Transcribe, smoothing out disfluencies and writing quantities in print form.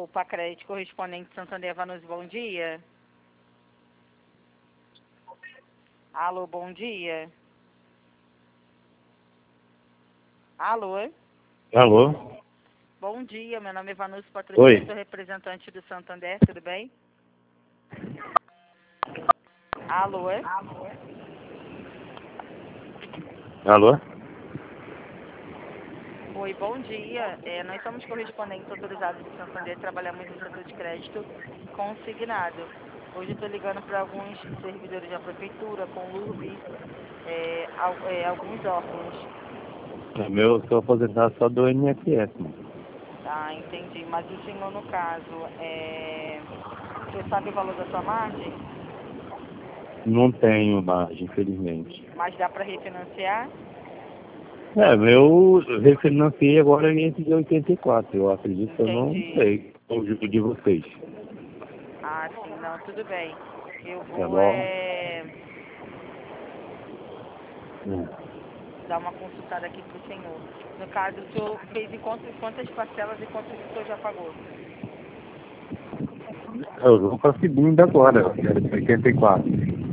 o Pacred correspondente Santander Vanucci, bom dia. Alô, bom dia. Alô? Alô? Bom dia, meu nome é Vanucci Oi. Patrocínio, sou representante do Santander, tudo bem? Alô? Alô? Oi, bom dia. Nós somos correspondentes autorizados do Santander, trabalhamos no setor de crédito consignado. Hoje eu estou ligando para alguns servidores da prefeitura, com LURB, alguns órgãos. Eu sou aposentado só do INSS, mano. Tá, entendi. Mas o senhor, no caso, o senhor sabe o valor da sua margem? Não tenho margem, infelizmente. Mas dá para refinanciar? Eu refinanciei agora em 84. Eu acredito que eu não Entendi. sei o juros de vocês. Ah, sim, não, tudo bem. Eu Tá vou bom? dar uma consultada aqui pro senhor. No caso, o senhor fez em quantas parcelas e quantas o senhor já pagou? Eu vou para a segunda agora, 84.